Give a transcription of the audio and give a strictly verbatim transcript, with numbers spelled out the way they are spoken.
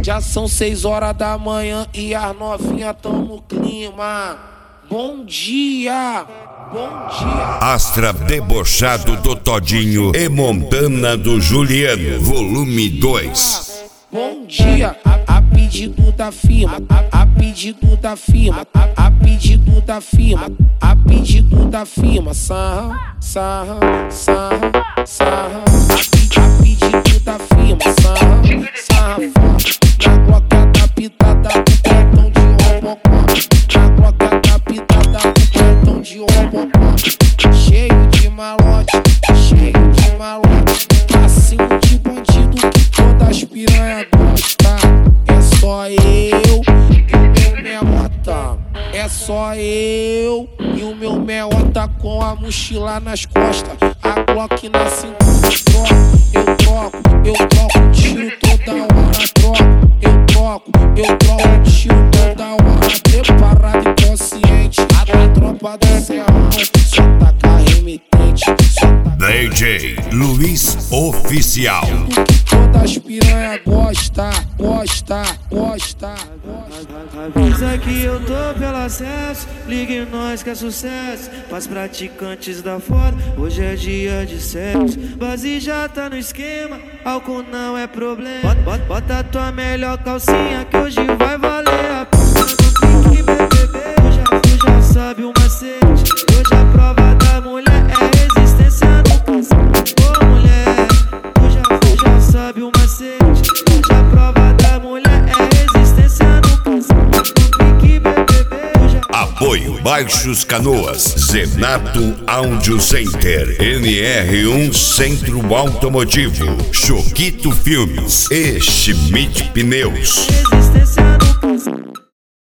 Já são seis horas da manhã e as novinhas tão no clima. Bom dia, bom dia. Astra debochado do Todinho e Montana do Juliano, volume dois. Bom dia, a, a pedido da firma, a, a pedido da firma, a, a pedido da firma, a pedido da firma. Sarra, sarra, sarra, sarra. A pedido da firma, sarra, sarra forte. Na gloca da pitada do pretão de robocó. Na gloca da pitada do pretão de robocó. Cheio de malote, cheio de malote. Passinho de bandido que todas as piranha gosta. É só eu e o meu meota. É só eu e o meu meota com a mochila nas costas. A Glock na cintura. Eu troco, eu troco tiro toda hora. Troco, eu troco, eu troco tiro toda hora. Preparado e consciente. A tropa do serrão só taca remetente. D J Luiz Oficial. Todas as piranha gosta, gosta, gosta, gosta. Avisa que eu tô pelo acesso, ligue nós que é sucesso. Pras praticantes da foda, hoje é dia de sexo. Base já tá no esquema, álcool não é problema. Bota, bota, bota tua melhor calcinha que hoje vai valer a pena. No pique B B B, tu já, tu já sabe o macete. Hoje a prova da mulher é resistência no cacete. Ô mulher, tu já, tu já sabe o macete. Hoje a prova da mulher é resistência no cacete. No pique B B B, tu já... Apoio Baixos Canoas, Zenato Audio Center, N R um Centro Automotivo, Choquito Filmes e Schmidt Pneus.